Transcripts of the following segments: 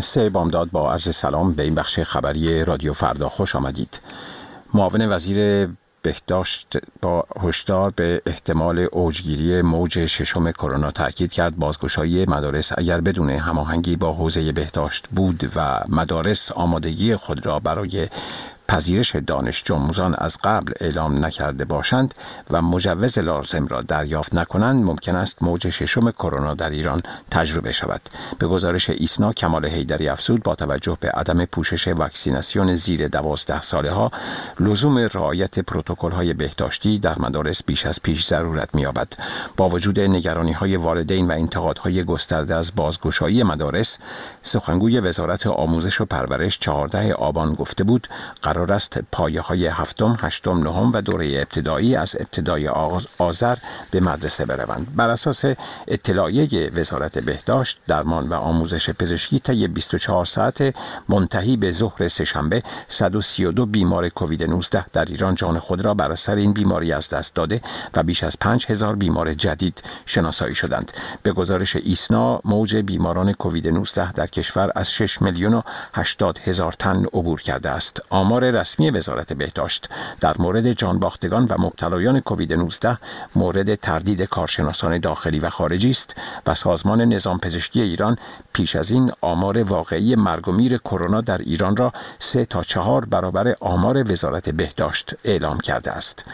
سه بامداد با عرض سلام به این بخش خبری رادیو فردا خوش آمدید. معاون وزیر بهداشت با هشدار به احتمال اوجگیری موج ششم کرونا تاکید کرد بازگشایی مدارس اگر بدون هماهنگی با حوزه بهداشت بود و مدارس آمادگی خود را برای پذیرش دانشجو آموزان از قبل اعلام نکرده باشند و مجوز لازم را دریافت نکنند، ممکن است موج ششم کرونا در ایران تجربه شود. به گزارش ایسنا، کمال حیدری افزود با توجه به عدم پوشش واکسیناسیون زیر 12 ساله ها، لزوم رعایت پروتکل‌های بهداشتی در مدارس بیش از پیش ضرورت می‌یابد. با وجود نگرانی‌های والدین و انتقادهای گسترده از بازگشایی مدارس، سخنگوی وزارت آموزش و پرورش 14 آبان گفته بود قرار است پایه‌های هفتم، هشتم، نهم و دوره ابتدایی از ابتدای آذر به مدرسه بروند. بر اساس اطلاعیه وزارت بهداشت، درمان و آموزش پزشکی، طی 24 ساعت منتهی به ظهر سه‌شنبه 132 بیمار کووید 19 در ایران جان خود را بر اثر این بیماری از دست داده و بیش از 5000 بیمار جدید شناسایی شدند. به گزارش ایسنا، موج بیماران کووید 19 در کشور از 6,080,000 تن عبور کرده است. آمار رسمی وزارت بهداشت در مورد جانباختگان و مبتلایان کووید 19 مورد تردید کارشناسان داخلی و خارجی است و سازمان نظام پزشکی ایران پیش از این آمار واقعی مرگ و میر کرونا در ایران را 3 تا 4 برابر آمار وزارت بهداشت اعلام کرده است.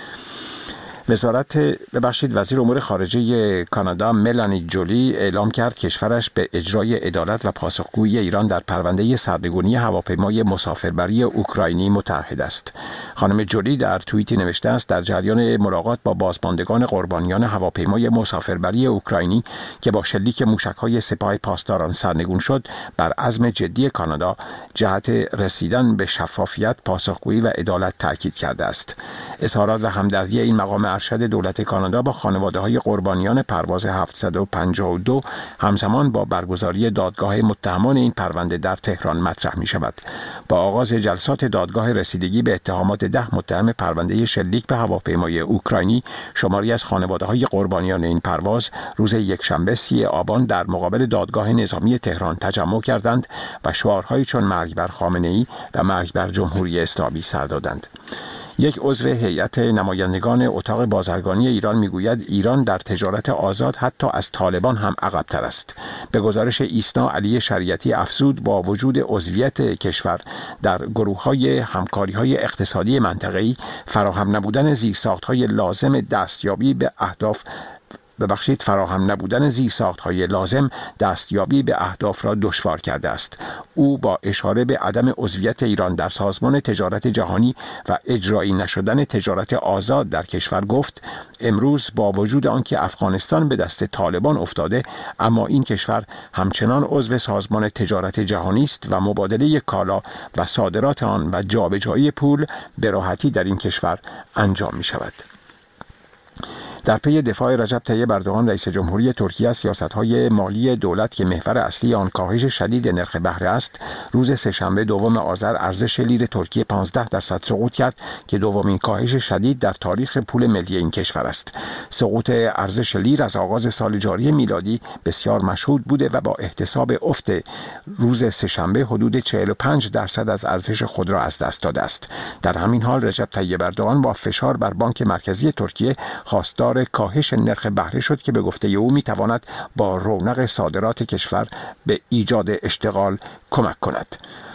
وزیر امور خارجه کانادا ملانی جولی اعلام کرد کشورش به اجرای عدالت و پاسخگویی ایران در پرونده سرنگونی هواپیمای مسافربری اوکراینی متعهد است. خانم جولی در توییتی نوشته است در جریان ملاقات با بازماندگان قربانیان هواپیمای مسافربری اوکراینی که با شلیک موشک‌های سپاه پاسداران سرنگون شد، بر عزم جدی کانادا جهت رسیدن به شفافیت، پاسخگویی و عدالت تاکید کرده است. اظهارات و همدردی این مقام ارشد دولت کانادا با خانواده‌های قربانیان پرواز 752 همزمان با برگزاری دادگاه متهمان این پرونده در تهران مطرح می‌شود. با آغاز جلسات دادگاه رسیدگی به اتهامات 10 متهم پرونده شلیک به هواپیمای اوکراینی، شماری از خانواده‌های قربانیان این پرواز روز یکشنبه 30 آبان در مقابل دادگاه نظامی تهران تجمع کردند و شعارهایی چون مرگ بر خامنه‌ای و مرگ بر جمهوری اسلامی سر دادند. یک عضو هیئت نمایندگان اتاق بازرگانی ایران میگوید ایران در تجارت آزاد حتی از طالبان هم عقب‌تر است. به گزارش ایسنا، علی شریعتی افزود با وجود عضویت کشور در گروه‌های همکاری‌های اقتصادی منطقه‌ای، فراهم نبودن زیرساخت‌های لازم دستیابی به اهداف را دشوار کرده است. او با اشاره به عدم عضویت ایران در سازمان تجارت جهانی و اجرایی نشدن تجارت آزاد در کشور گفت امروز با وجود آنکه افغانستان به دست طالبان افتاده، اما این کشور همچنان عضو سازمان تجارت جهانی است و مبادله کالا و صادرات آن و جابجایی پول به راحتی در این کشور انجام می شود. در پی دفاع رجب طیب اردوغان رئیس جمهوری ترکیه از سیاست‌های مالی دولت که محور اصلی آن کاهش شدید نرخ بهره است، روز سه‌شنبه دوم آذر ارزش لیر ترکیه 15% سقوط کرد که دومین کاهش شدید در تاریخ پول ملی این کشور است. سقوط ارزش لیر از آغاز سال جاری میلادی بسیار مشهود بوده و با احتساب افت روز سه‌شنبه حدود 45% از ارزش خود را از دست داده است. در همین حال رجب طیب اردوغان با فشار بر بانک مرکزی ترکیه خواستار کاهش نرخ بهره شد که به گفته او میتواند با رونق صادرات کشور به ایجاد اشتغال کمک کند.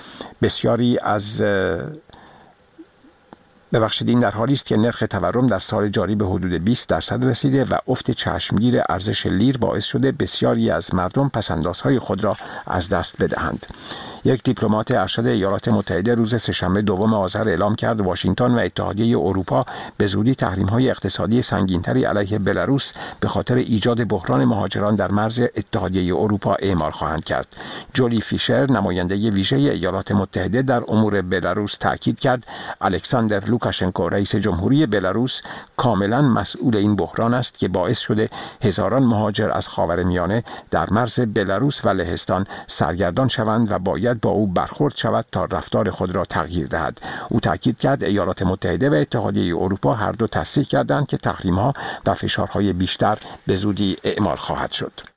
این در حالی است که نرخ تورم در سال جاری به حدود 20% رسیده و افت چشمگیر ارزش لیر باعث شده بسیاری از مردم پس‌اندازهای خود را از دست بدهند. یک دیپلمات ارشد ایالات متحده روز سه‌شنبه دوم آذر اعلام کرد واشنگتن و اتحادیه اروپا به زودی تحریم‌های اقتصادی سنگین‌تری علیه بلاروس به خاطر ایجاد بحران مهاجران در مرز اتحادیه اروپا اعمال خواهند کرد. جولی فیشر، نماینده ویژه ایالات متحده در امور بلاروس، تاکید کرد الکساندر لوکاشنکو رئیس جمهوری بلاروس کاملا مسئول این بحران است که باعث شده هزاران مهاجر از خاورمیانه در مرز بلاروس و لهستان سرگردان شوند و باید با او برخورد شود تا رفتار خود را تغییر دهد. او تاکید کرد ایالات متحده و اتحادیه اروپا هر دو تصریح کردند که تحریم‌ها و فشارهای بیشتر به زودی اعمال خواهد شد.